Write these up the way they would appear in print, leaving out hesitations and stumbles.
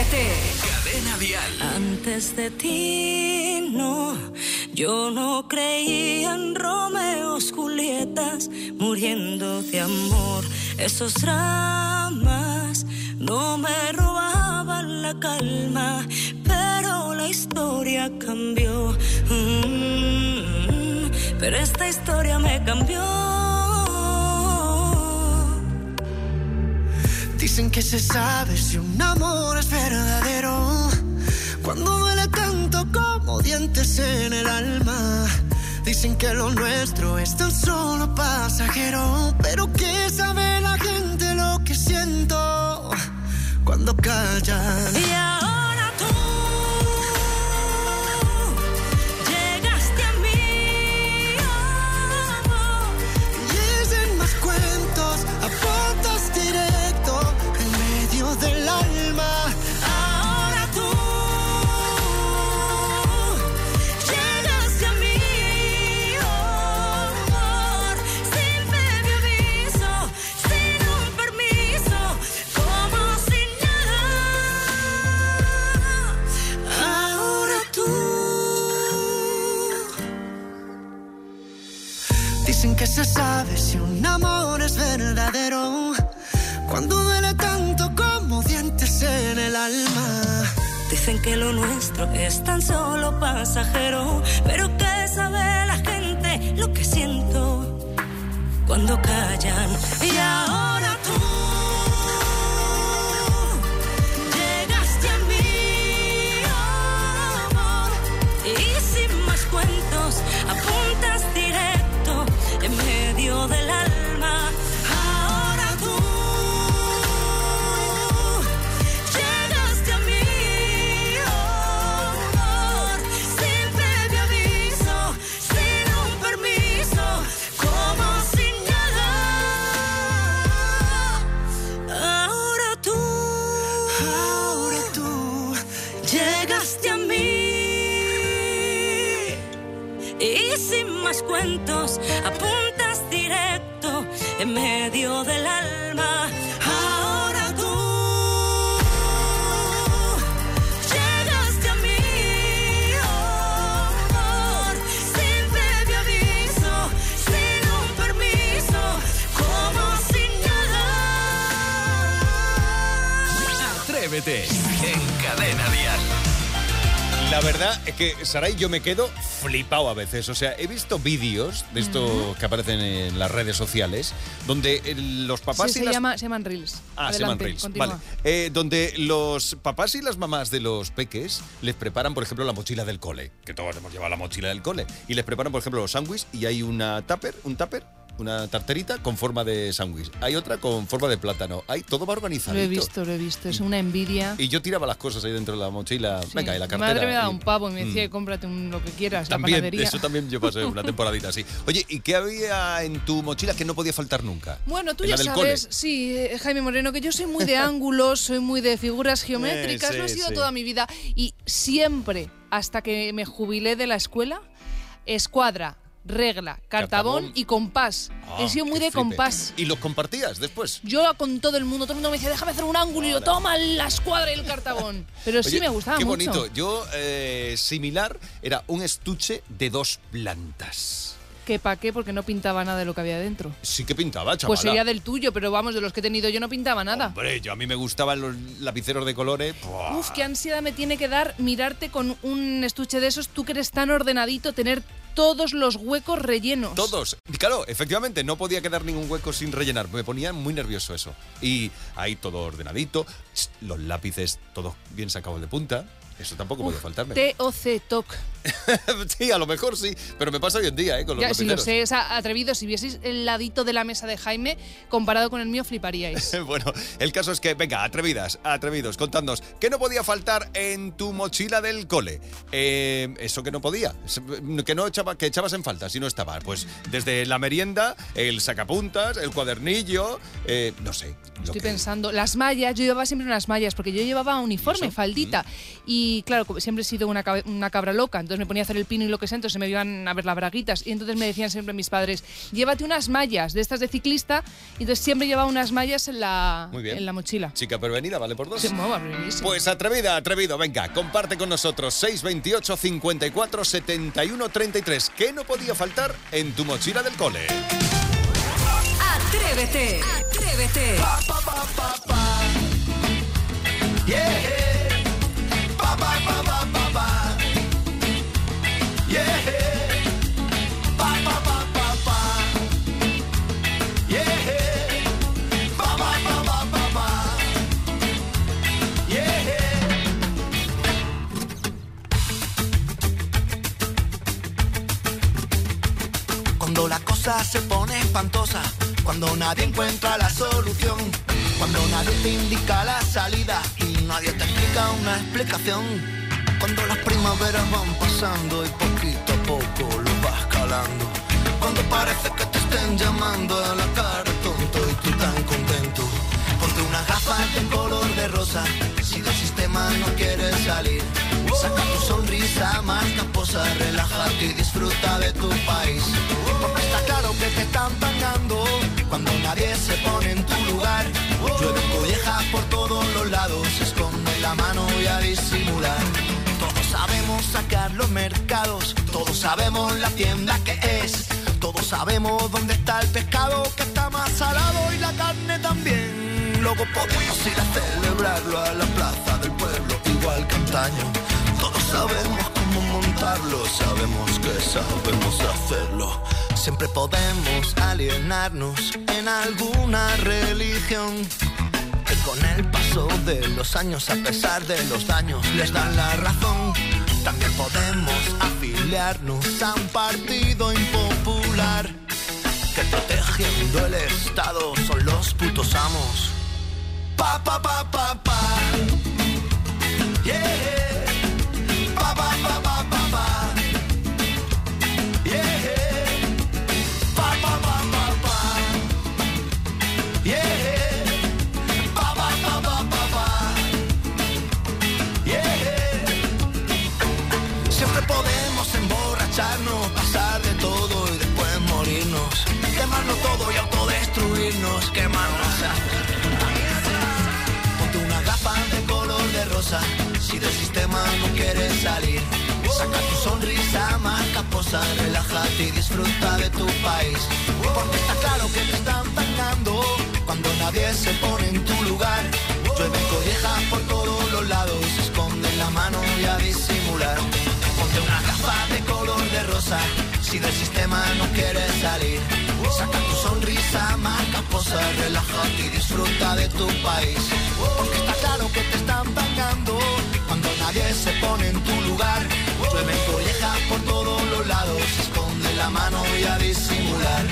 Atrévete. Cadena Dial. Antes de ti, no, yo no creía en Romeos, Julietas, muriendo de amor. Esos dramas no me robaban la calma, pero la historia cambió. Pero esta historia me cambió. Dicen que se sabe si un amor es verdadero cuando duele tanto como dientes en el alma. Dicen que lo nuestro es tan solo pasajero, pero ¿qué sabe la gente lo que siento cuando callan? Y ahora tú llegaste a mí, y dicen más cuentos, apuntas directo en medio del alma. ahora tú llegaste a mí, amor, sin previo aviso, sin un permiso, como si nada. Ahora tú. Dicen que se sabe si un amor es verdadero cuando duele tanto como dientes en el alma. Dicen que lo nuestro es tan solo pasajero, pero ¿qué sabe la gente lo que siento cuando callan? Y ahora tú llegaste a mí, amor, y sin más cuentos, apuntas directo en medio del alma. Ahora tú llegaste a mí, amor, sin previo aviso, sin un permiso, como si nada. Ahora tú llegaste a mí, y sin más cuentos, apuntas directo en medio del alma. Ahora tú llegaste a mí, amor, sin previo aviso, sin un permiso, como si nada. Atrévete en Cadena Dial. La verdad es que, Saray, yo me quedo flipado a veces. O sea, he visto vídeos de esto que aparecen en las redes sociales donde los papás Sí, y se las... llaman Reels. Ah, se llaman Adelante, Reels, continúa. vale. Donde los papás y las mamás de los peques les preparan, por ejemplo, la mochila del cole, que todos hemos llevado la mochila del cole, y les preparan, por ejemplo, los sándwiches y hay un tupper, una tarterita con forma de sándwich. Hay otra con forma de plátano. Hay todo va organizadito. Lo he visto. Es una envidia. Y yo tiraba las cosas ahí dentro de la mochila. Sí. Venga, y la Mi cartera. madre me daba y- un pavo y me decía, cómprate lo que quieras, También, la panadería. eso también yo pasé una temporadita así. Oye, ¿y qué había en tu mochila que no podía faltar nunca? Bueno, tú ¿En ya la del sabes, cole? sí, Jaime Moreno, que yo soy muy de ángulos, soy muy de figuras geométricas, Sí, lo he sido sí. toda mi vida. Y siempre, hasta que me jubilé de la escuela, escuadra, regla, cartabón y compás. He sido muy qué de flipe. compás. ¿Y los compartías después? Yo con todo el mundo me decía, déjame hacer un ángulo, y yo, toma la escuadra y el cartabón. Pero sí Oye, me gustaba qué mucho. bonito. Yo, similar, era un estuche de 2 plantas. ¿Qué pa' qué? Porque no pintaba nada de lo que había dentro. Sí que pintaba, chavala. Pues sería del tuyo, pero vamos, de los que he tenido yo no pintaba nada. Hombre, a mí me gustaban los lapiceros de colores. ¡Buah! Uf, qué ansiedad me tiene que dar mirarte con un estuche de esos, tú que eres tan ordenadito, tener todos los huecos rellenos. Todos. Y claro, efectivamente, no podía quedar ningún hueco sin rellenar. Me ponía muy nervioso eso. Y ahí todo ordenadito, los lápices todos bien sacados de punta. Eso tampoco podía faltarme. TOC, TOC. Sí, a lo mejor sí, pero me pasa hoy en día, con los Ya, si lo lapiceros. sé, es atrevido. Si vieseis el ladito de la mesa de Jaime, comparado con el mío, fliparíais. Bueno, el caso es que, venga, atrevidos, contadnos, ¿qué no podía faltar en tu mochila del cole? Eso que no podía, que echabas en falta si no estaba. Pues desde la merienda, el sacapuntas, el cuadernillo, no sé. Estoy pensando, las mallas, yo llevaba siempre unas mallas, porque yo llevaba uniforme, faldita. Y Y claro, siempre he sido una cabra loca, entonces me ponía a hacer el pino y lo que sea, entonces se me iban a ver las braguitas. Y entonces me decían siempre mis padres, llévate unas mallas de estas de ciclista. Y entonces siempre llevaba unas mallas en la mochila. Chica prevenida, ¿vale por dos? Sí, pues atrevido, venga, comparte con nosotros 628 54 71 33. ¿Qué no podía faltar en tu mochila del cole? Atrévete. Pa, pa, pa, pa, pa. Yeah. Pa, pa, pa, pa, pa, pa. Yeah. Pa, pa, pa, pa, pa. Yeah. Pa, pa, pa, pa, pa, pa. Yeah. Cuando la cosa se pone espantosa, cuando nadie encuentra la solución, cuando nadie te indica la salida y nadie te explica una explicación, cuando las primaveras van pasando y poquito a poco lo vas calando, cuando parece que te estén llamando a la cara tonto y tú tan contento, ponte unas gafas de color de rosa si del sistema no quieres salir, saca tu sonrisa más casposa, relájate y disfruta de tu país, porque está claro que te están pagando cuando nadie se pone en tu lugar, llueve collejas por todos los lados, esconde la mano y a disimular, todos sabemos sacar los mercados, todos sabemos la tienda que es, todos sabemos dónde está el pescado que está más salado y la carne también, luego podemos ir a celebrarlo a la plaza del pueblo igual que antaño, todos sabemos cómo montarlo, sabemos que sabemos hacerlo. Siempre podemos alienarnos en alguna religión que con el paso de los años, a pesar de los daños, les dan la razón. También podemos afiliarnos a un partido impopular que protegiendo el Estado son los putos amos. Pa, pa, pa, pa, pa. Yeah. Pa, pa, pa, pa, pa, pa. Yeah. Pasar de todo y después morirnos, quemarlo todo y autodestruirnos, quemarnos. Ponte una gafa de color de rosa si del sistema no quieres salir, saca tu sonrisa más casposa, relájate y disfruta de tu país, porque está claro que te están tangando cuando nadie se pone en tu lugar, llueve collejas por todos los lados, esconde la mano y a disimular. Ponte una gafa de color de rosa si del sistema no quieres salir, saca tu sonrisa más casposa, relájate y disfruta de tu país, porque está claro que te están pagando cuando nadie se pone en tu lugar, llueve collejas por todos los lados, esconde la mano y a disimular.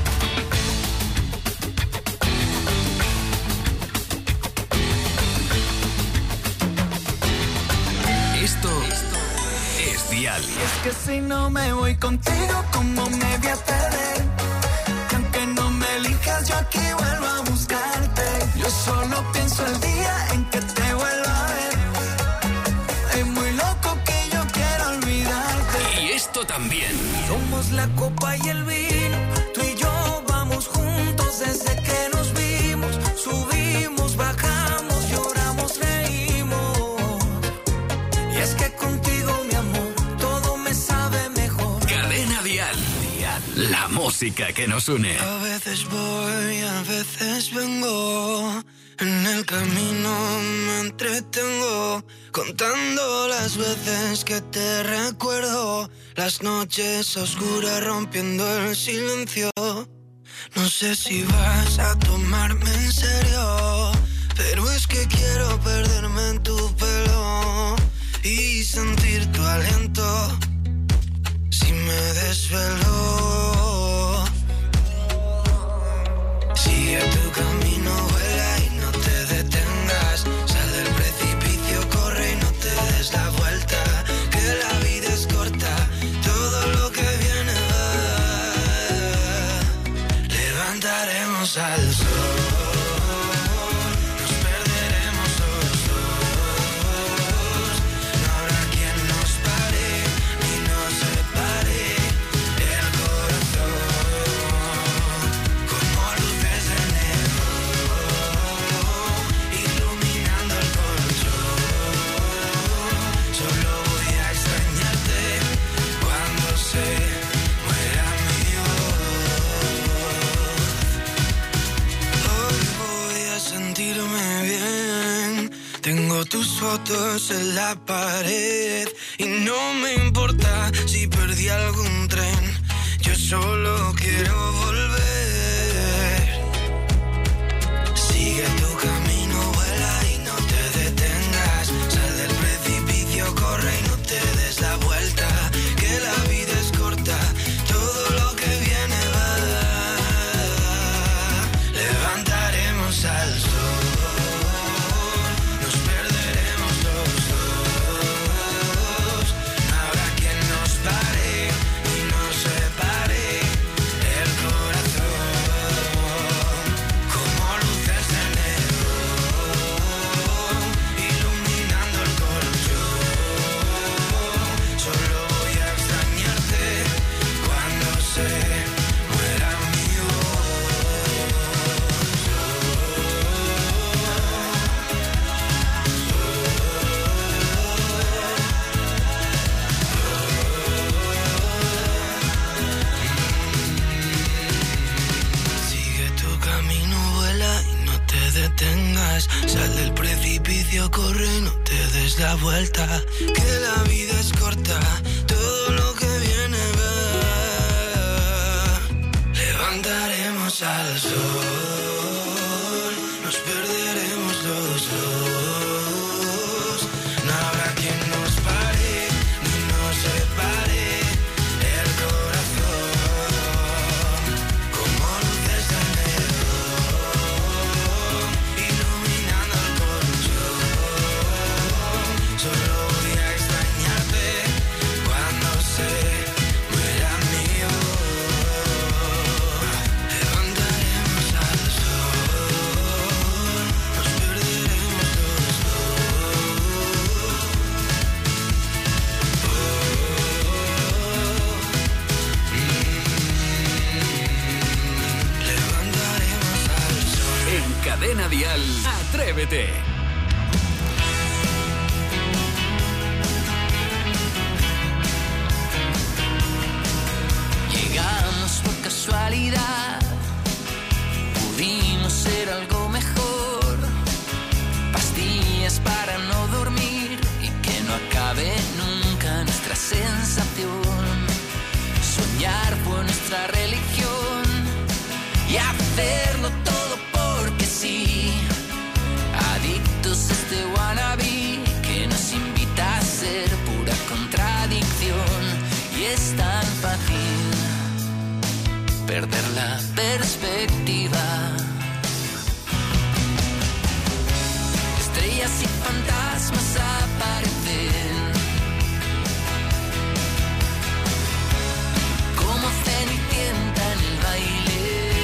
Esto es Dial. Es que si no me voy contigo, ¿cómo me voy a perder? Que aunque no me elijas, yo aquí vuelvo a buscarte. Yo solo pienso el día en que te vuelva a ver. Es muy loco que yo quiero olvidarte. Y esto también. Somos la copa y el vino, tú y yo vamos juntos desde que nos vimos. Subimos, bajamos, lloramos, reímos. Y es que contigo, mi amor, todo me sabe mejor. Cadena Dial. La música que nos une. A veces voy, a veces vengo. En el camino me entretengo, contando las veces que te recuerdo. Las noches oscuras rompiendo el silencio. No sé si vas a tomarme en serio, pero es que quiero perderme en tu pelo y sentir tu aliento si me desvelo. Sigue tu camino, vuela y no te detengas. Sal del precipicio, corre y no te des la vuelta. Que la vida es corta, todo lo que viene va. Levantaremos al sol. Nos perderemos los dos. tus fotos en la pared y no me importa si perdí algún tren. Yo solo quiero volver. Sigue tu camino, vuela y no te detengas. Sal del precipicio, corre y no te des la vuelta. Que la vida es corta, todo lo que viene va. Levantaremos al sol. Sal del precipicio, corre y no te des la vuelta. Que la vida es corta, todo lo que viene va. Levantaremos al sol, nos perderemos los dos. No habrá quien nos pare ni nos separe. El corazón como luces de neón, iluminando el colchón. Solo voy a extrañarte cuando se muera mi voz. Levantaremos al sol, nos perderemos los dos. Levantaremos al sol. En Cadena Dial, Atrévete. Llegamos por casualidad, pudimos ser algo mejor. Pastillas para no dormir y que no acabe nunca nuestra sensación. Soñar fue nuestra religión y hacerlo todo porque sí. Adictos a este wannabe que nos invita a ser pura contradicción. Y es tan fácil perder la perspectiva. Estrellas y fantasmas aparecen como Cenicienta en el baile.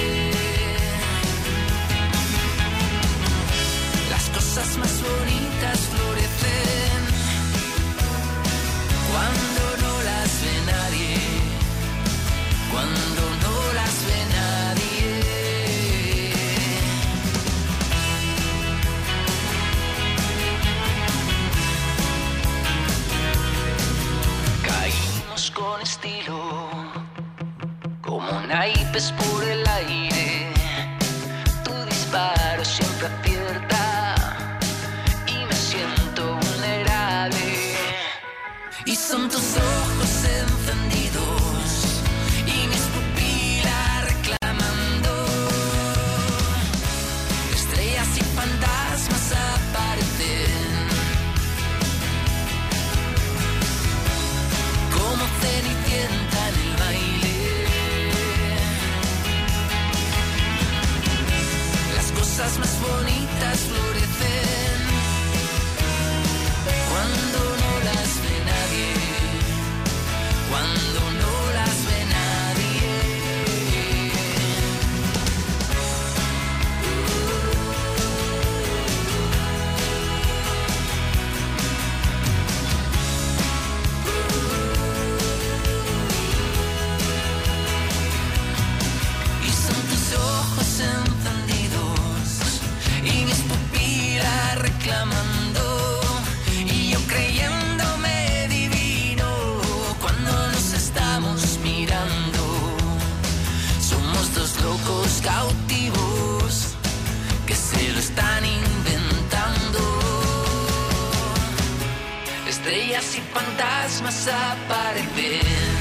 Las cosas más bonitas florecen cuando no las ve nadie, cuando no las ve nadie. Caímos con estilo, como naipes por el aire. Tu disparo siempre acierta y me siento vulnerable. Y son tus ojos encendidos y mis pupilas reclamando. Estrellas y fantasmas aparecen como Cenicienta en el baile. Las cosas más bonitas florecen cuando no las ve nadie, estrellas y fantasmas aparecen.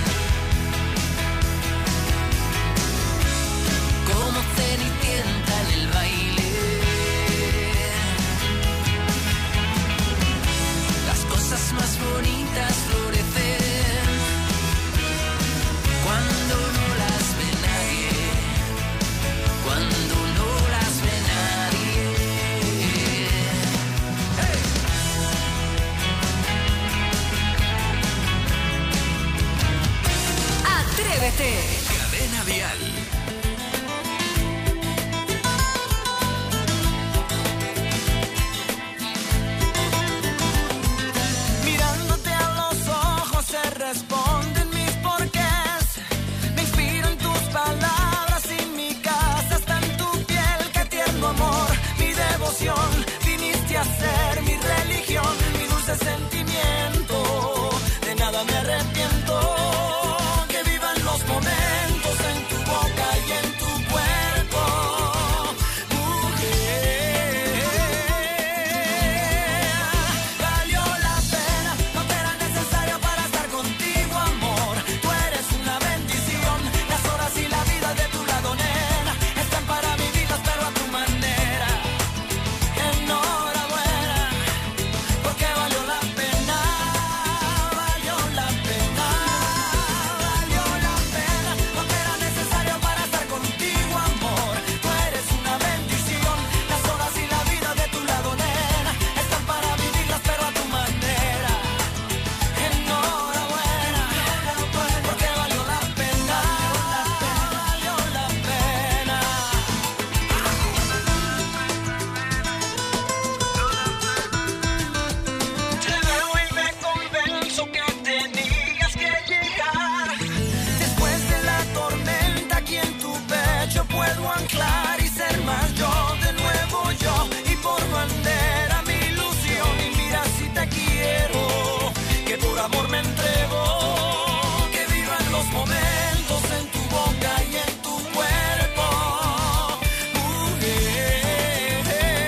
Como cenicienta en el baile, las cosas más bonitas florecen cuando no las ve nadie, cuando no las ve nadie. ¡Hey! Atrévete. Cadena Dial. Responden mis porqués, me inspiro en tus palabras y mi casa está en tu piel. Qué tierno amor, mi devoción, viniste a ser mi religión, mi dulce sentimiento, de nada me arrepiento. Que vivan los momentos en tu boca y en tu cuerpo, mujer. Valió la pena, no te era necesario para estar contigo, amor. Tú eres una bendición, las horas y la vida de tu lado, nena, están para vivirlas pero a tu manera. Enhorabuena, porque valió la pena, valió la pena, valió la pena. No te era necesario para estar contigo, amor. Tú eres una bendición, las horas y la vida de tu lado, nena, están para vivirlas pero a tu manera. Enhorabuena, porque valió la pena, valió la pena. Te veo y me convenzo que tenías que llegar. Después de la tormenta, aquí en tu pecho puedo anclar y ser más yo, de nuevo yo, y por bandera mi ilusión. Y mira si te quiero, que por amor me entrego. Que vivan los momentos en tu boca y en tu cuerpo, mujer.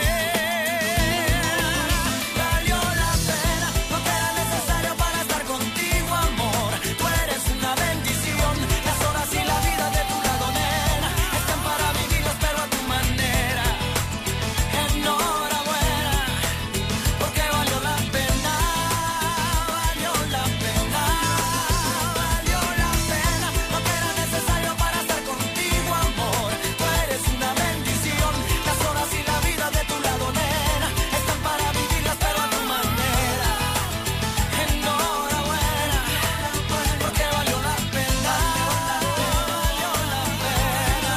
Valió la pena, no te era necesario para estar contigo, amor. Tú eres una bendición, las horas y la vida de tu lado, nena, están para vivirlas pero a tu manera. Enhorabuena, porque valió la pena, valió la pena, valió la pena. No te era necesario para estar contigo, amor. Tú eres una bendición, las horas y la vida de tu lado, nena, están para vivirlas pero a tu manera. Enhorabuena, porque valió la pena, valió la pena,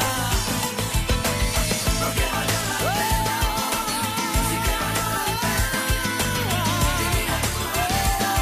porque valió la pena, sí que valió la pena. Divina tu belleza,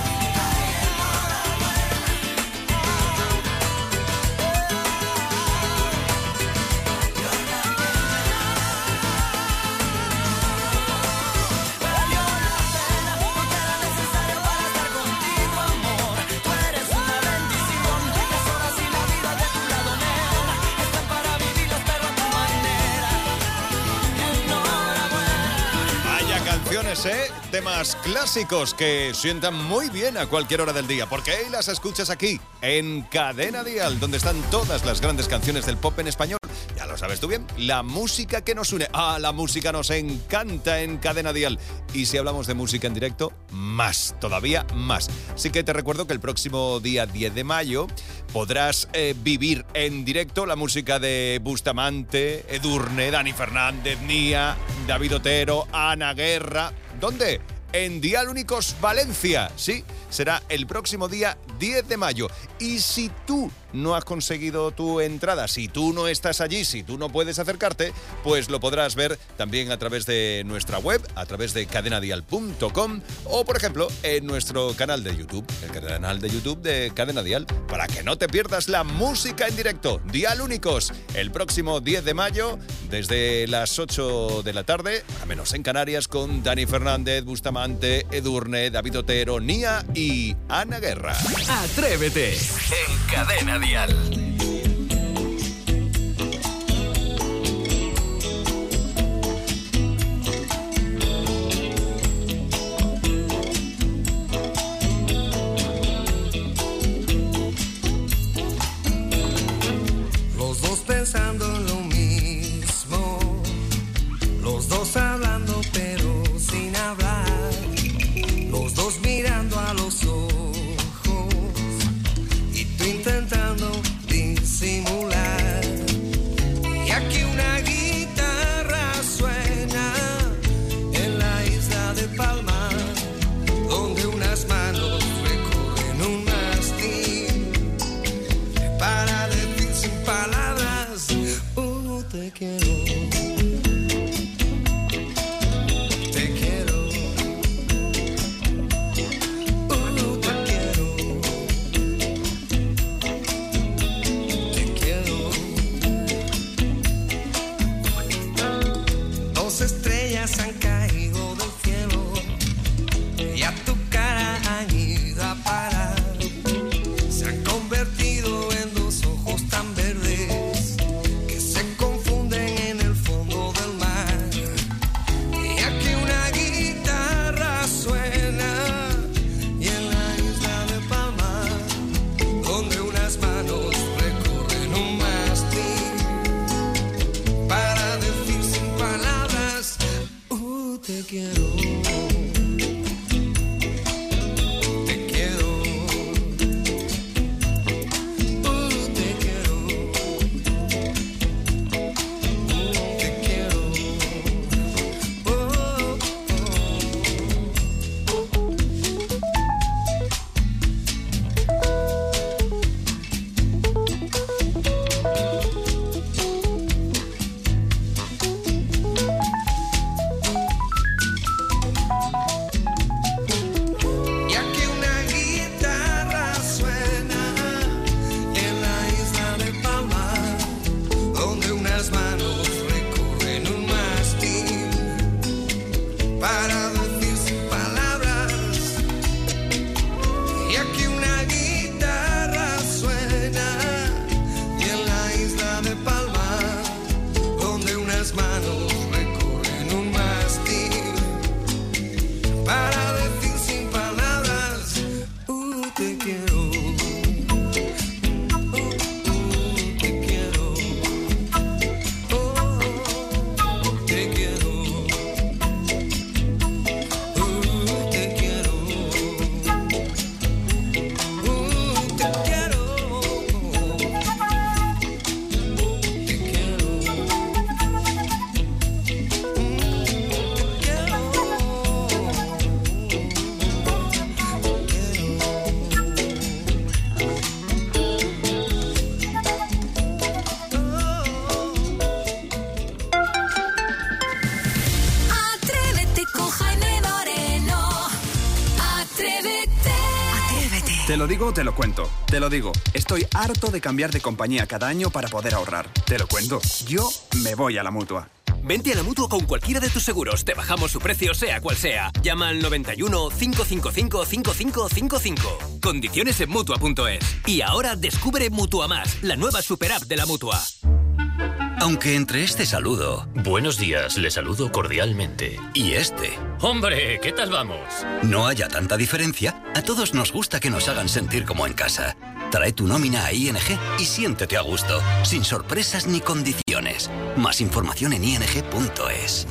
valió la pena, no te era necesario para estar contigo, amor. Tú eres una bendición, las horas y la vida de tu lado, nena, están para vivirlas pero a tu manera. Enhorabuena. Vaya canciones, ¿eh? Temas clásicos que sientan muy bien a cualquier hora del día, porque ahí las escuchas aquí, en Cadena Dial, donde están todas las grandes canciones del pop en español. Ya lo sabes tú bien, la música que nos une. La música nos encanta en Cadena Dial. Y si hablamos de música en directo, más, todavía más. Así que te recuerdo que el próximo día 10 de mayo podrás vivir en directo la música de Bustamante, Edurne, Dani Fernández, Nia, David Otero, Ana Guerra. ¿Dónde? En Dial Únicos Valencia. Sí, será el próximo día 10 de mayo. Y si tú no has conseguido tu entrada, si tú no estás allí, si tú no puedes acercarte, pues lo podrás ver también a través de nuestra web, a través de cadenadial.com o, por ejemplo, en nuestro canal de YouTube, el canal de YouTube de Cadena Dial, para que no te pierdas la música en directo. Dial Únicos, el próximo 10 de mayo, desde las 8 de la tarde, a menos en Canarias, con Dani Fernández, Bustamante, Edurne, David Otero, Nia y Ana Guerra. Atrévete en Cadena Dial. pensando en lo mismo, los dos hablando pero sin hablar, los dos mirando a los ojos y tú intentando disimular. Y aquí una guitarra suena en la isla de Palma, donde unas manos recorren un mástil para decir sin palabras, te quiero. Han caído del cielo y a tu cara han ido a parar. Se han convertido en dos ojos tan verdes que se confunden en el fondo del mar. Y aquí una guitarra suena y en la isla de Palma, donde unas manos recorren un mástil para decir sin palabras, te quiero. Te quiero. Te quiero. Te quiero. Para decir sin palabras. Y aquí una guitarra suena y en la isla de Palma, donde unas manos recorren un mástil para decir sin palabras, te quiero. Te quiero. Te quiero. Te lo digo, te lo cuento. Te lo digo, estoy harto de cambiar de compañía cada año para poder ahorrar. Te lo cuento, yo me voy a la Mutua. Vente a la Mutua con cualquiera de tus seguros. Te bajamos su precio, sea cual sea. Llama al 91 555 5555. Condiciones en Mutua.es. Y ahora descubre Mutua Más, la nueva superapp de la Mutua. Aunque entre este saludo, buenos días, le saludo cordialmente, y este, hombre, ¿qué tal vamos?, no haya tanta diferencia, a todos nos gusta que nos hagan sentir como en casa. Trae tu nómina a ING y siéntete a gusto, sin sorpresas ni condiciones. Más información en ing.es.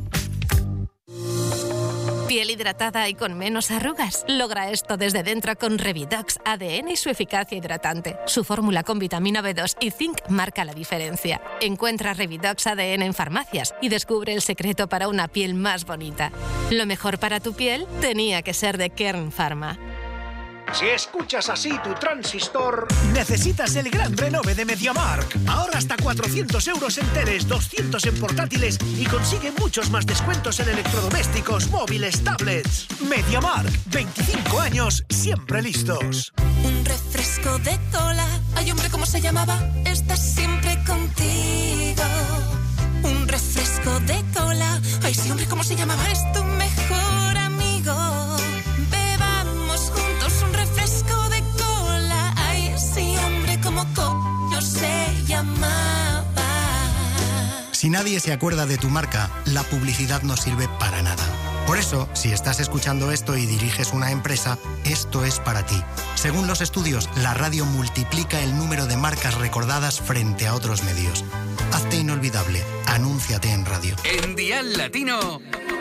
Piel hidratada y con menos arrugas. Logra esto desde dentro con Revidox ADN y su eficacia hidratante. Su fórmula con vitamina B2 y zinc marca la diferencia. Encuentra Revidox ADN en farmacias y descubre el secreto para una piel más bonita. Lo mejor para tu piel tenía que ser de Kern Pharma. Si escuchas así tu transistor, necesitas el gran renove de MediaMarkt. Ahora hasta 400 euros en teles, 200 en portátiles y consigue muchos más descuentos en electrodomésticos, móviles, tablets. MediaMarkt, 25 años, siempre listos. Un refresco de cola. Ay, hombre, ¿cómo se llamaba? Está siempre contigo. Un refresco de cola. Ay, sí, hombre, ¿cómo se llamaba? Es tu mejor amigo. Bebamos juntos un refresco de cola. Ay, sí, hombre, ¿cómo coño se llamaba? Si nadie se acuerda de tu marca, la publicidad no sirve para nada. Por eso, si estás escuchando esto y diriges una empresa, esto es para ti. Según los estudios, la radio multiplica el número de marcas recordadas frente a otros medios. Hazte inolvidable. Anúnciate en radio. En Dial Latino.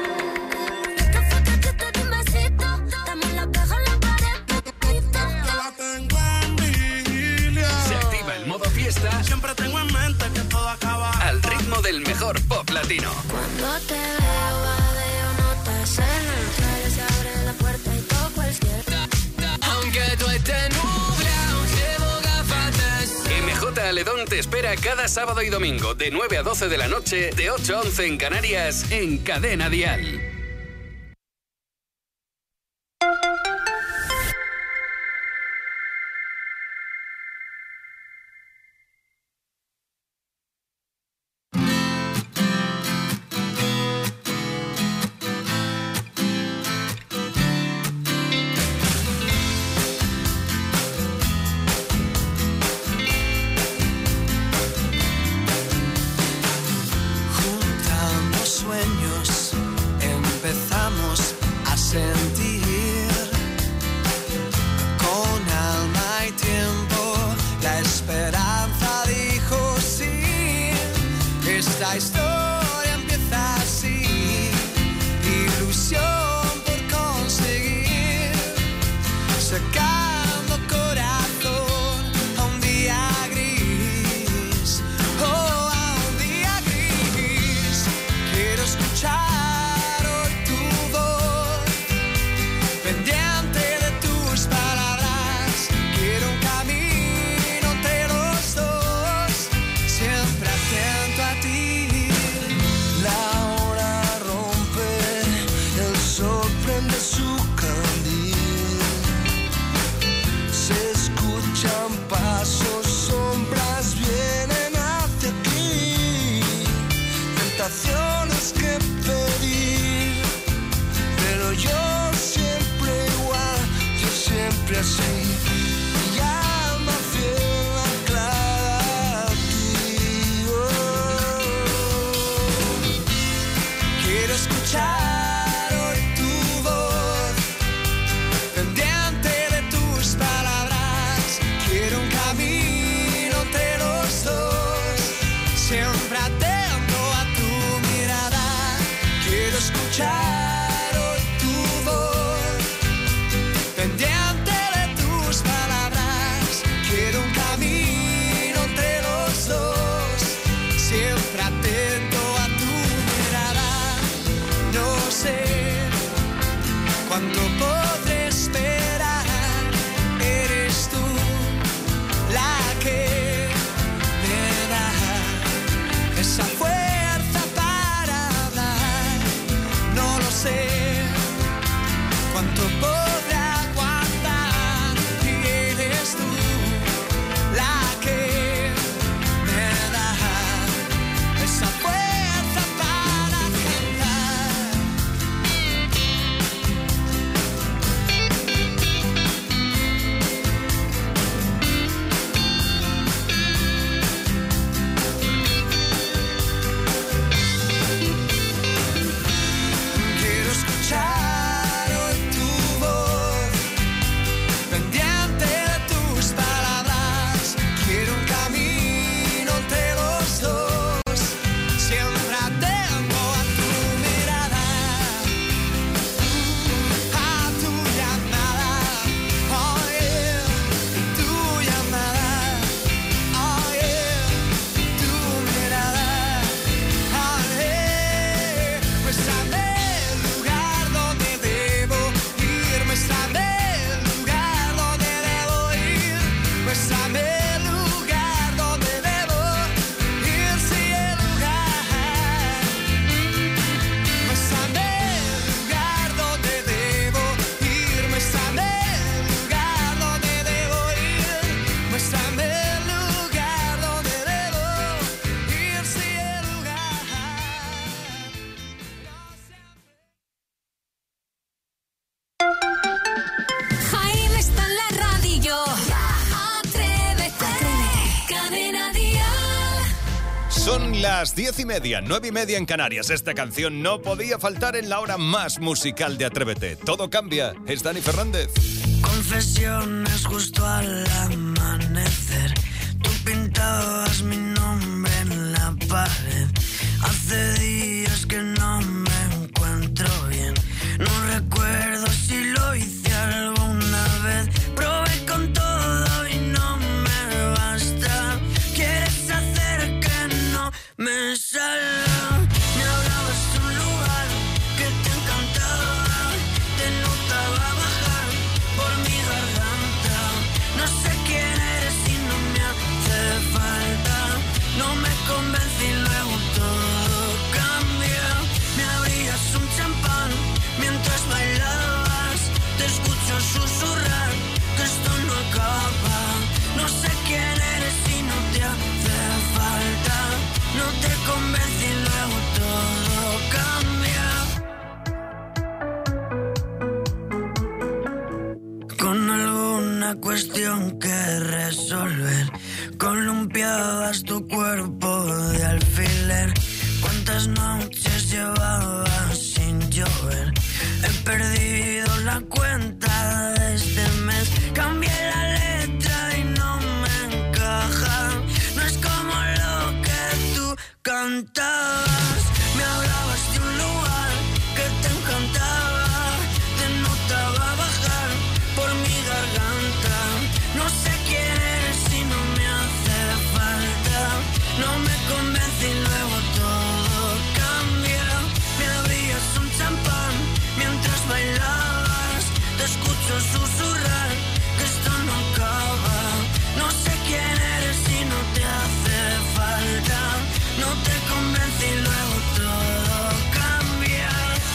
Se activa el modo fiesta. Siempre tengo en mente que todo acaba Al ritmo del mejor pop latino. Cuando te veo, vadeo notas en el traje, se abre la puerta y toco el cielo. Aunque tú estés nublado, llevo gafatas. MJ Aledón te espera cada sábado y domingo de 9 a 12 de la noche, de 8 a 11 en Canarias, en Cadena Dial. Son las 10:30, 9:30 en Canarias. Esta canción no podía faltar en la hora más musical de Atrévete. Todo cambia. Es Dani Fernández. Confesiones justo al amanecer. Tú pintabas mi nombre en la pared. Hace días que no me encuentro bien. No recuerdo si lo hice alguna vez. Probé con todo y no me basta. Quieres hacer que no me salga. Me hablabas de un lugar que te encantaba. Te notaba bajar por mi garganta. No sé quién eres y no me hace falta. No me convencí, luego todo cambia. Me abrías un champán mientras bailabas. Te escucho susurrar que esto no acaba. No sé quién eres y no te hace falta. No te convencí, luego todo cambia. Con alguna cuestión que resolver, columpiabas tu cuerpo de alfiler. ¿Cuántas noches llevabas sin llover? He perdido la cuenta de este mes. Cambié la letra y no me encaja. No es como lo que tú cantabas. Me hablabas de un lugar que te encantaba. Te notaba bajar por mi garganta. No sé quién eres y no me hace falta. No me convence y luego todo cambia. Me abrías un champán mientras bailabas. Te escucho susurrar que esto no acaba. No sé quién eres y no te hace falta. No te convence y luego todo cambia.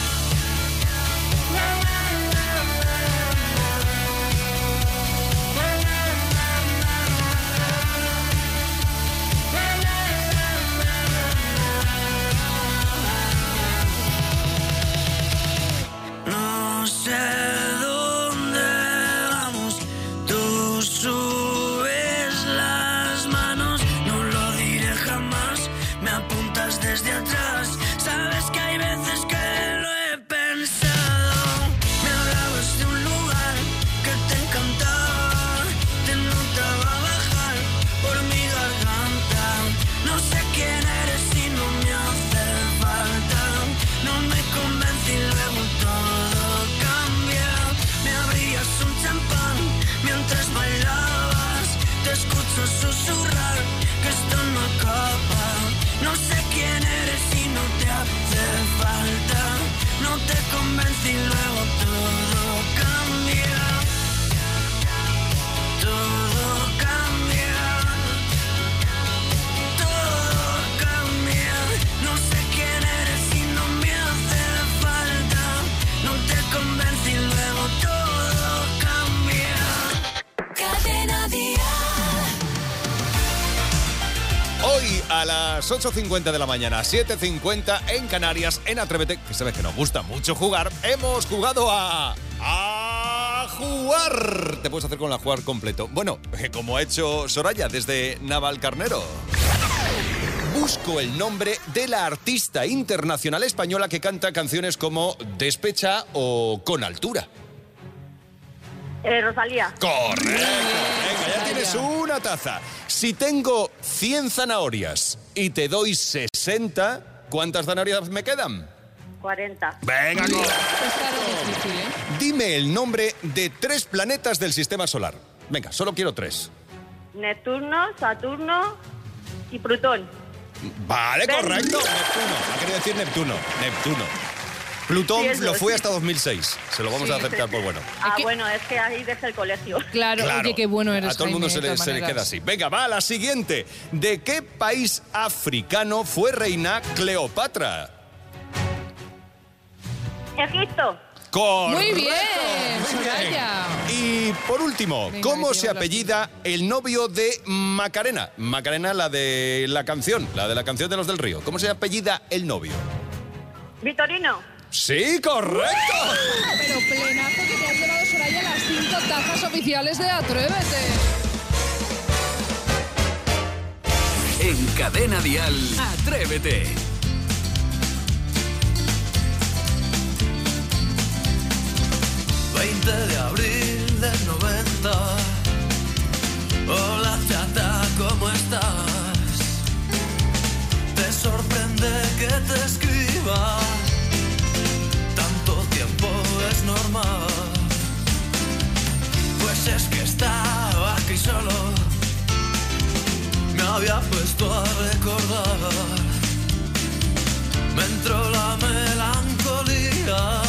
No sé dónde vamos, tú subes las manos, no lo diré jamás, me apuntas desde atrás, sabes que hay veces que lo he pensado, me hablabas de un lugar que te encantaba, te notaba bajar por mi garganta, no sé quién eres y no me hace falta, no me convence y luego todo cambia. Me abrías un champán mientras bailabas. Te escucho susurrar que esto no acaba. No sé quién eres y no te hace falta. No te convence y luego todo cambia. Todo cambia. Todo cambia. No sé quién eres y no me hace falta. No te convence y luego todo cambia. Cadena Dial. Hoy a las 8:50 de la mañana, 7:50 en Canarias, en Atrévete, que sabes que nos gusta mucho jugar, hemos jugado a jugar. Te puedes hacer con la jugar completo. Bueno, como ha hecho Soraya desde Navalcarnero. Busco el nombre de la artista internacional española que canta canciones como Despecha o Con Altura. Rosalía. ¡Correcto! Venga, ya tienes una taza. Si tengo 100 zanahorias y te doy 60, ¿cuántas zanahorias me quedan? 40. Venga, Dime el nombre de 3 planetas del sistema solar. Venga, solo quiero 3. Neptuno, Saturno y Plutón. Vale, correcto. Neptuno. Ha querido decir Neptuno. Plutón Sí, lo eso, fue sí. hasta 2006. Se lo vamos a aceptar por bueno. Bueno, es que ahí dejé el colegio. Claro, oye, qué bueno eres, A todo el mundo Jaime, de se todas le maneras. queda así. Venga, va a la siguiente. ¿De qué país africano fue reina Cleopatra? Egipto. Correcto. Muy bien, Muy bien. Soraya. Y por último, Venga, ¿cómo que se tenemos la apellida el novio de Macarena? Macarena, la de la canción de los del Río. ¿Cómo se apellida el novio? Vitorino. Sí, correcto. Pero plenazo que te has llevado, Soraya, las 5 tazas oficiales de Atrévete. En Cadena Dial, Atrévete. De abril del 90. Hola chata, ¿cómo estás? Te sorprende que te escriba. Tanto tiempo es normal. Pues es que estaba aquí solo. Me había puesto a recordar. Me entró la melancolía.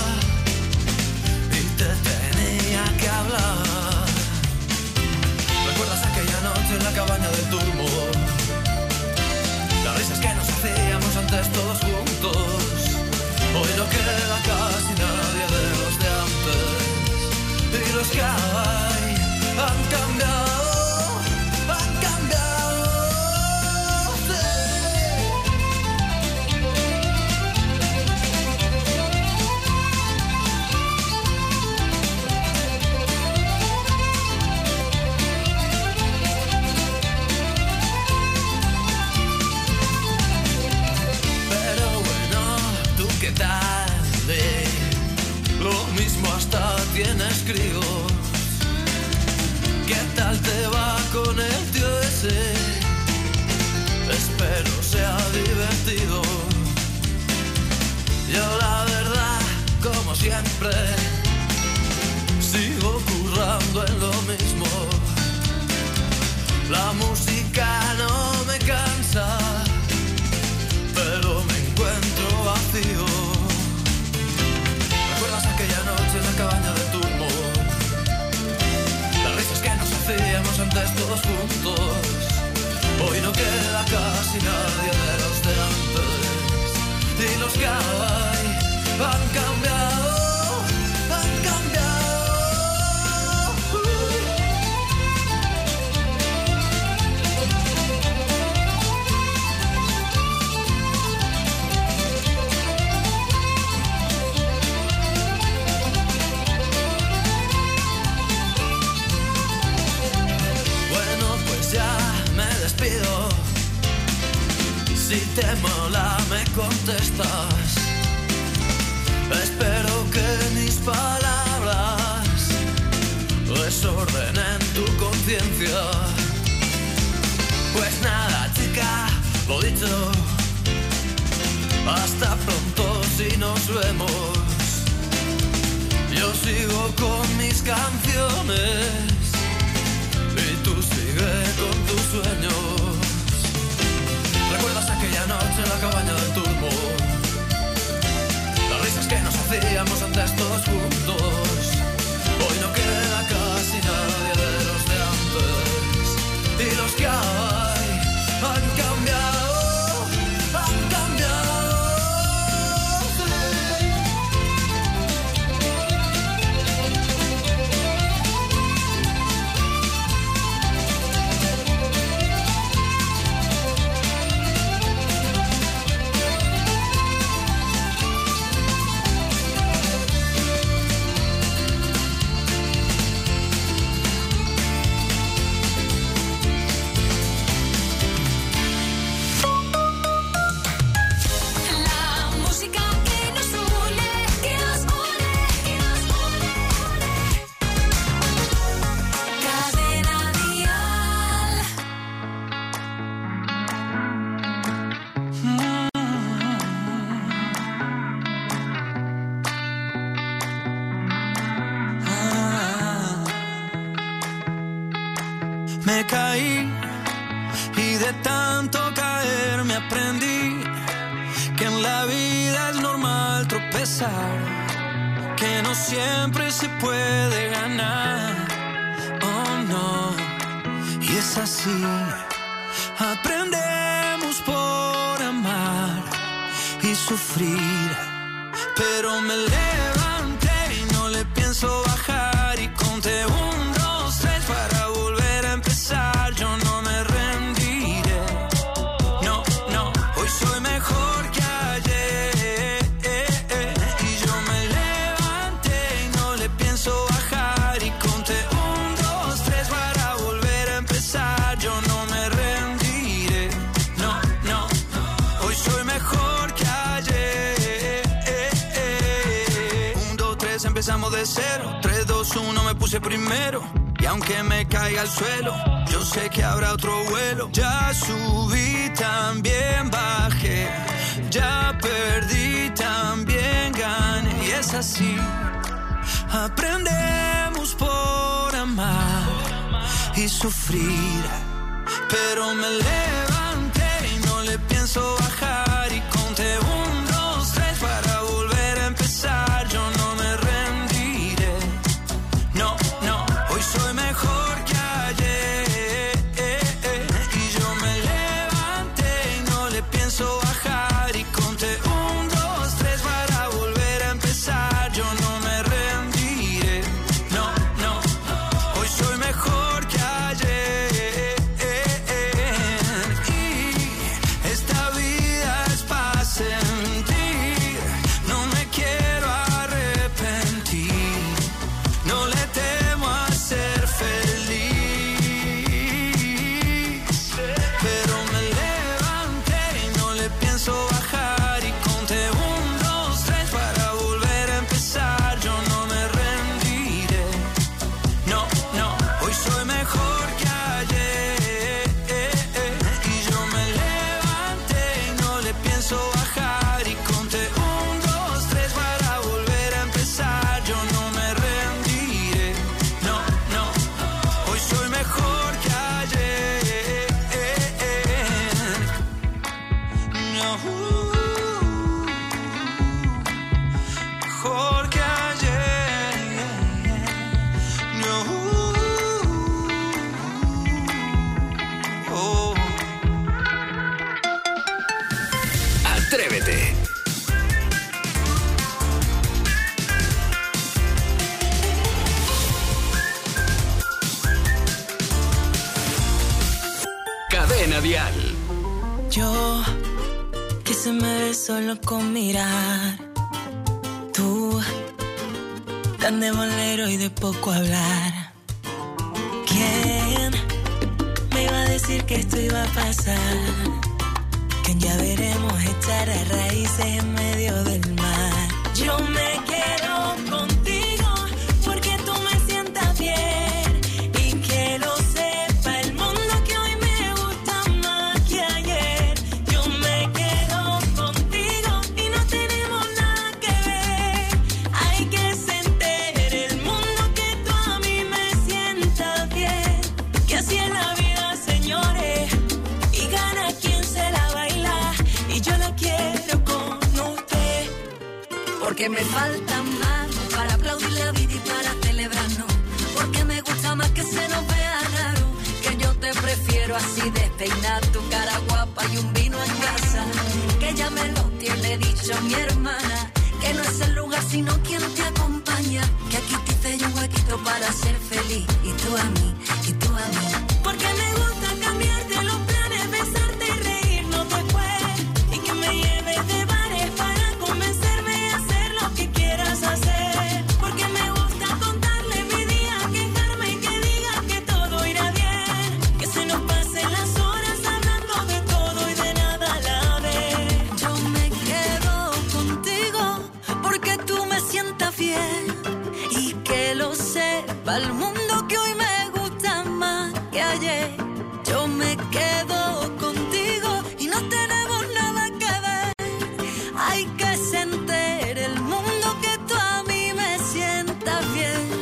Que hablar. ¿Recuerdas aquella noche en la cabaña del Turbo? Las risas que nos hacíamos antes todos juntos. Hoy no queda casi nadie de los de antes. Y los que hay han cambiado, han cambiado. Lo mismo hasta tienes críos. ¿Qué tal te va con el tío ese? Espero sea divertido. Yo la verdad, como siempre, sigo currando en lo mismo. La música no me cansa, pero me encuentro vacío. ¿Recuerdas aquella noche en la cabaña del Turbo? Las risas que nos hacíamos antes todos juntos. Hoy no queda casi nadie de los de antes. Y los que hay han cambiado, han cambiado. Si te mola me contestas. Espero que mis palabras desordenen tu conciencia. Pues nada chica, lo dicho. Hasta pronto si nos vemos. Yo sigo con mis canciones y tú sigue con tus sueños. ¿Recuerdas aquella noche en la cabaña del Turbo? Las risas que nos hacíamos antes todos juntos. Hoy no queda casi nadie de los de antes. Y los que hay han cambiado, han cambiado. Me caí y de tanto caer me aprendí que en la vida es normal tropezar, que no siempre se puede ganar, oh no, y es así, aprendemos por amar y sufrir, pero me levanté y no le pienso bajar y conté 1, 2, 3 para volver a empezar, yo no me rendiré, no, no, hoy soy mejor que ayer, y yo me levanté y no le pienso bajar y conté 1, 2, 3 para volver a empezar, yo no me rendiré, empezamos de cero. 3, 2, 1, me puse primero. Y aunque me caiga al suelo, yo sé que habrá otro vuelo. Ya subí, también bajé. Ya perdí, también gané. Y es así. Aprendemos por amar y sufrir. Pero me levanté y no le pienso bajar. Y conté 1, 2, 3 para volver a empezar. Yo no me rendiré. No, no, hoy soy mejor que ayer. Y yo me levanté y no le pienso bajar. Y conté 1, 2, 3 para volver a empezar. Yo no me rendiré. No, no, hoy soy mejor que ayer. Atrévete. Cadena Dial. Yo que se me ve solo con mirar. Tú tan de bolero y de poco hablar. ¿Quién me iba a decir que esto iba a pasar? Que ya veremos echar a raíces en medio del mar. Yo me quedo contigo porque tú me sientas bien y que lo sepa el mundo que hoy me gusta más que ayer. Yo me quedo contigo y no tenemos nada que ver. Hay que se entere el mundo que tú a mí me sientas bien. Que así es la vida, señores, y gana quien se la baila. Y yo la quiero con usted, porque me faltan manos para aplaudir la vida y para celebrarnos. Porque me gusta más que se nos vea raro, que yo te prefiero así despeinar, tu cara guapa y un vino en casa. Que ya me lo tiene dicho mi hermana, que no es el lugar sino quien te acompaña. Que aquí te hice yo un huequito para ser feliz, y tú a mí, y tú a mí. Porque me gusta cambiarte los planes, besarte y reírnos después. Y que me lleves de bares para convencerme a hacer lo que quieras hacer. Porque me gusta contarle mi día, quejarme y que diga que todo irá bien. Que se nos pasen las horas hablando de todo y de nada a la vez. Yo me quedo contigo porque tú me sientas bien y que lo sepa el mundo que hoy me gusta más que ayer. Yo me quedo contigo y no tenemos nada que ver. Hay que se entere el mundo que tú a mí me sientas bien.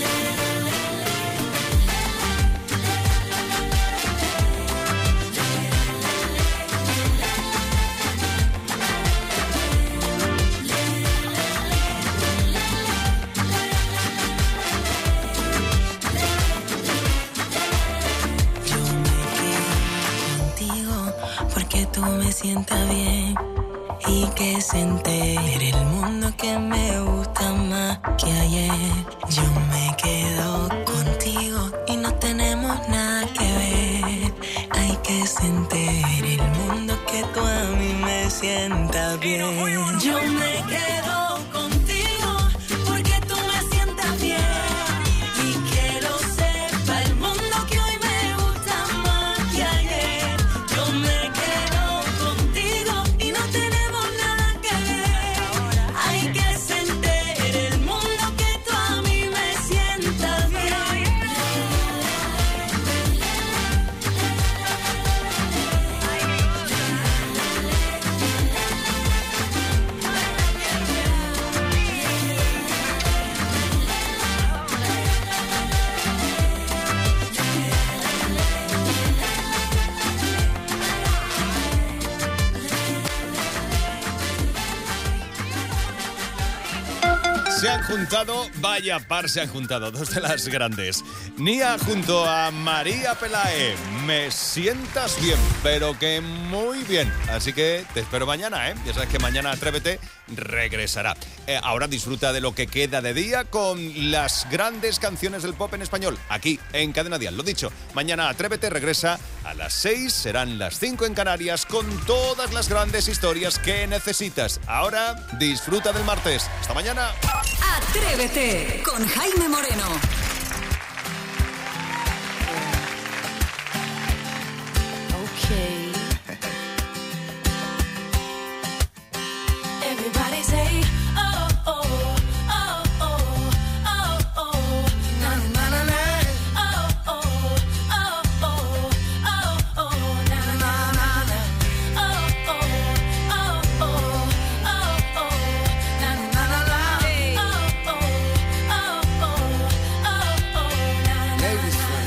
Porque tú me sientas bien y que se entere el mundo que me gusta más que ayer. Yo me quedo contigo y no tenemos nada que ver. Hay que se entere el mundo que tú a mí me sientas bien. Yo me quedo contigo porque tú me sientas bien y que lo sepa el mundo que hoy me gusta más que ayer. Yo me quedo contigo y no tenemos nada que ver. Hay que se entere el mundo que Se han juntado, vaya par se han juntado, dos de las grandes. Nia junto a María Pelae. Me sientas bien, pero que muy bien. Así que te espero mañana, ¿eh? Ya sabes que mañana Atrévete regresará. Ahora disfruta de lo que queda de día con las grandes canciones del pop en español, aquí en Cadena Dial. Lo dicho, mañana Atrévete regresa a las 6, serán las 5 en Canarias, con todas las grandes historias que necesitas. Ahora disfruta del martes. Hasta mañana. Atrévete con Jaime Moreno. Okay. Everybody say, oh, oh, oh, oh, oh, oh, na na na na, oh, oh, oh, oh, oh, oh, na na na na, oh, oh, oh, oh, oh, oh, na na na na, oh, oh, oh, oh, oh, na na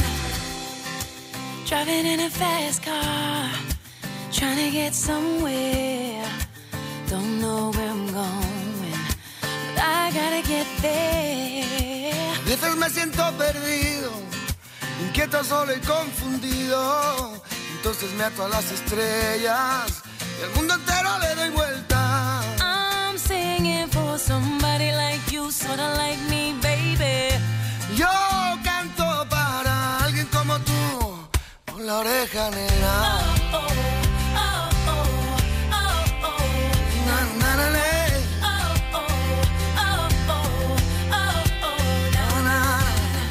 na. Driving in a fast car, trying to get somewhere. Don't know where I'm going, but I gotta get there. A veces me siento perdido, inquieto, solo y confundido. Entonces me ato a las estrellas y al mundo entero le doy vuelta. I'm singing for somebody like you, sorta like me, baby. Yo canto para alguien como tú, por la oreja negra. Oh, oh, oh, oh, oh, oh. Na, na, na, na. Oh, oh, oh, oh, oh, oh, na, na.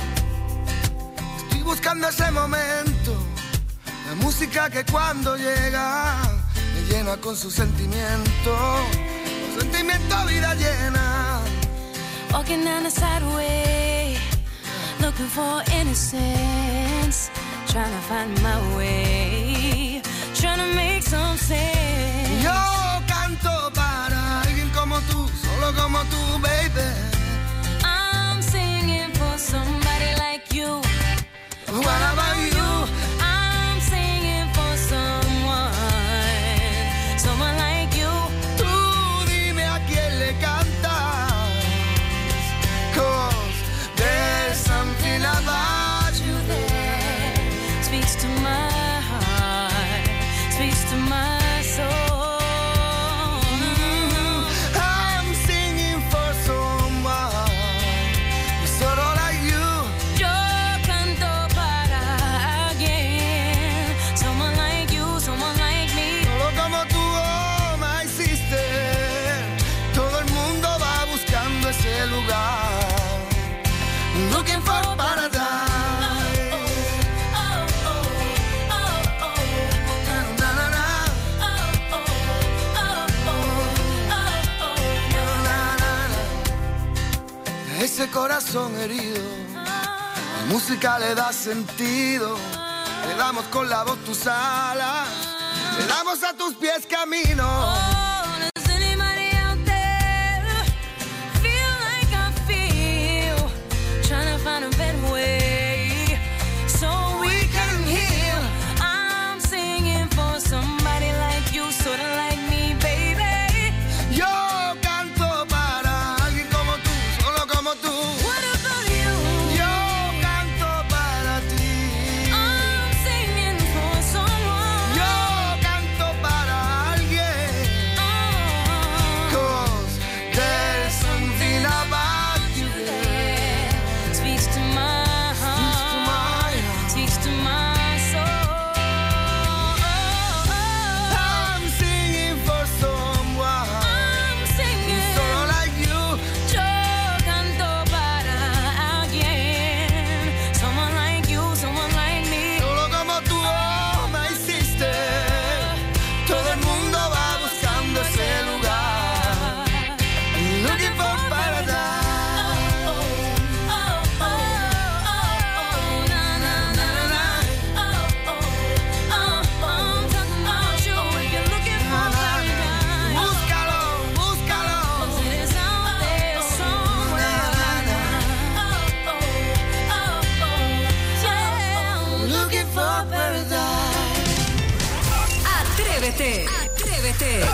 Estoy buscando ese momento, la música que cuando llega me llena con su sentimiento, su sentimiento vida llena. Walking down the sideway, looking for innocence, trying to find my way, trying to make some sense. Yo canto para alguien como tú, solo como tú, baby. I'm singing for somebody like you. What about you? I'm singing for someone like you. Tú dime a quién le cantas, 'cause there's something about you that speaks to my heart, speaks to my soul. I'm singing for someone sort of like you. Yo canto para alguien, someone like you, someone like me. Solo como tú, oh my sister. Todo el mundo va buscando ese lugar, looking for paradise. Ese corazón herido, la música le da sentido. Le damos con la voz tus alas, le damos a tus pies camino. Does anybody out there feel like I feel? Trying to find a better way so we can heal. I'm singing for somebody like you, sort of like me, baby. Yo canto para alguien como tú, solo como tú. What about you? Yo canto para ti. I'm singing for someone. Yo canto para alguien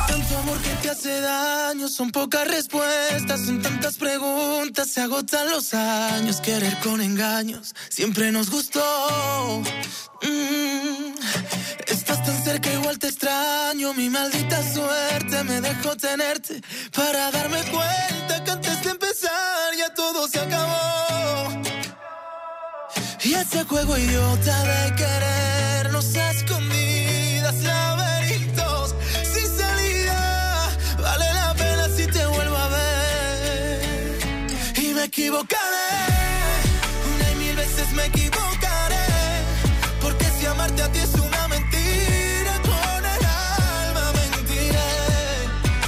Tanto amor que te hace daño, son pocas respuestas, son tantas preguntas, se agotan los años. Querer con engaños siempre nos gustó. Estás tan cerca, igual te extraño. Mi maldita suerte me dejó tenerte para darme cuenta que antes de empezar ya todo se acabó. Y ese juego idiota de querernos a escondidas, laberintos sin salida, vale la pena si te vuelvo a ver. Y me equivocaré, una y mil veces me equivocaré, porque si amarte a ti es una mentira, con el alma mentiré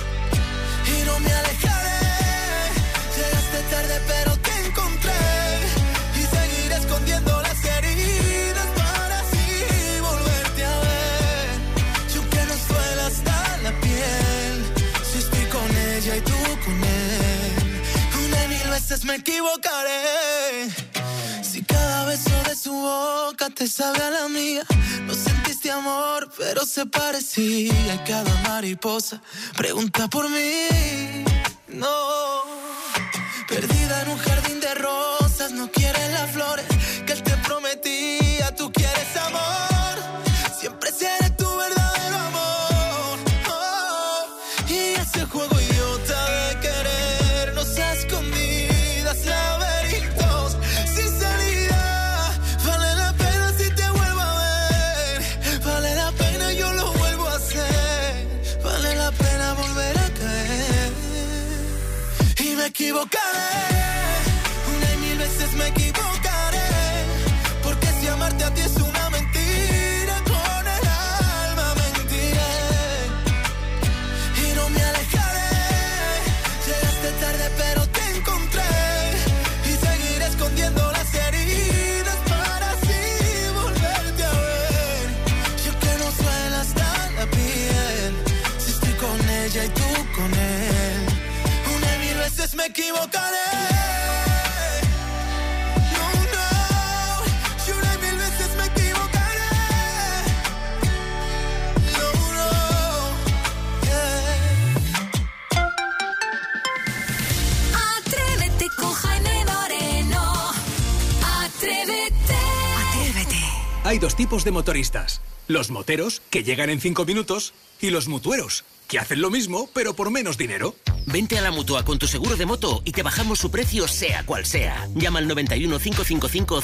y no me alejaré. Llegaste tarde pero te encontré y seguiré escondiendo las heridas para así volverte a ver. Y aunque nos duela hasta la piel, si estoy con ella y tú con él, una y mil veces me equivocaré. Si cada beso de su boca te sabe a la mía, no sentiste amor, pero se parecía. Y cada mariposa pregunta por mí. No, perdida en un jardín de rosas, no quieres las flores que él te prometía. Tú quieres amor, siempre seré tu verdadero amor. Y ese juego idiota de querernos a escondidas, laberintos sin salida, vale la pena si te vuelvo a ver, vale la pena, yo lo vuelvo a hacer, vale la pena volver a caer. Y me equivocaré, una y mil veces me equivocaré, porque si amarte a ti es una mentira, con el alma mentiré y no me alejaré. Llegaste tarde pero te encontré y seguiré escondiendo las heridas para así volverte a ver. Y aunque nos duela hasta la piel, si estoy con ella y tú con él, una y mil veces me equivocaré. Atrévete con Jaime Moreno. Atrévete. Atrévete. Hay dos tipos de motoristas. Los moteros, que llegan en 5 minutos, y los mutueros, que hacen lo mismo, pero por menos dinero. Vente a la Mutua con tu seguro de moto y te bajamos su precio sea cual sea. Llama al 91 555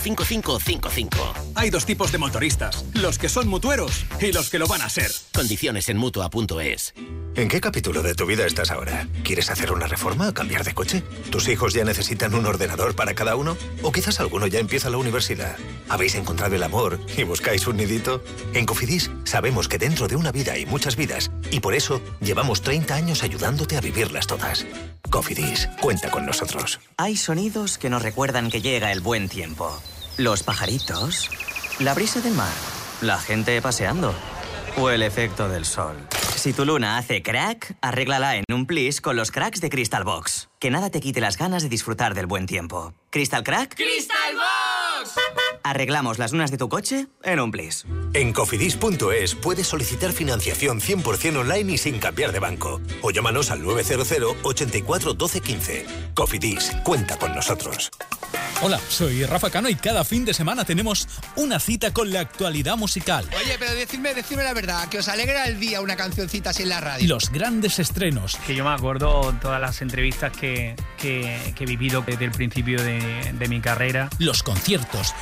5555. Hay dos tipos de motoristas, los que son mutueros y los que lo van a ser. Condiciones en Mutua.es. ¿En qué capítulo de tu vida estás ahora? ¿Quieres hacer una reforma o cambiar de coche? ¿Tus hijos ya necesitan un ordenador para cada uno? ¿O quizás alguno ya empieza la universidad? ¿Habéis encontrado el amor y buscáis un nidito? En Cofidis sabemos que dentro de una vida hay muchas vidas y por eso llevamos 30 años ayudándote a vivirlas todas. Cofidis, cuenta con nosotros. Hay sonidos que nos recuerdan que llega el buen tiempo. Los pajaritos, la brisa del mar, la gente paseando o el efecto del sol. Si tu luna hace crack, arréglala en un plis con los cracks de Crystal Box. Que nada te quite las ganas de disfrutar del buen tiempo. ¿Crystal Crack? ¡Crystal Box! Arreglamos las lunas de tu coche en un plis. En cofidis.es puedes solicitar financiación 100% online y sin cambiar de banco. O llámanos al 900 84 12 15. Cofidis, cuenta con nosotros. Hola, soy Rafa Cano y cada fin de semana tenemos una cita con la actualidad musical. Oye, pero decidme la verdad, que os alegra el día una cancioncita así en la radio. Los grandes estrenos. Que yo me acuerdo todas las entrevistas que he vivido desde el principio de mi carrera. Los conciertos.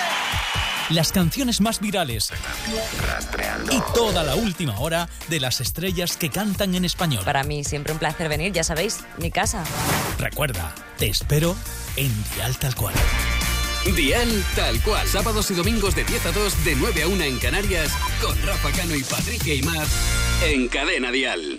Las canciones más virales. Rastreando. Y toda la última hora de las estrellas que cantan en español. Para mí siempre un placer venir, ya sabéis, mi casa. Recuerda, te espero en Dial Tal Cual. Dial Tal Cual. Sábados y domingos de 10 a 2, de 9 a 1 en Canarias, con Rafa Cano y Patrick Aimar en Cadena Dial.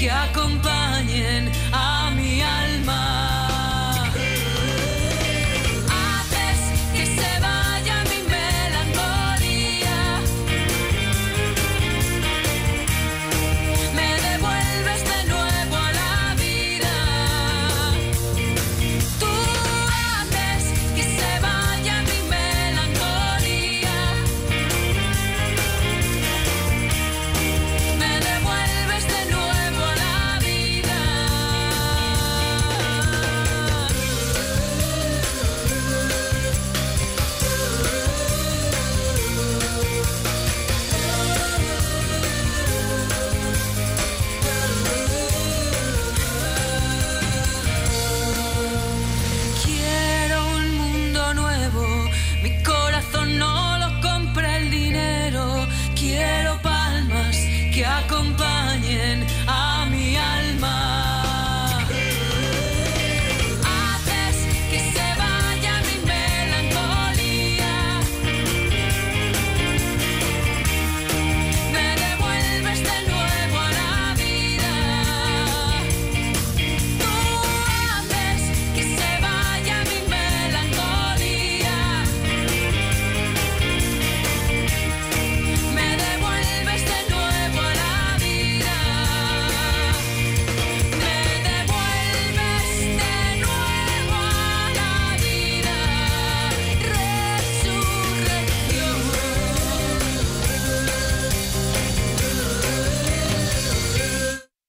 que acompaña.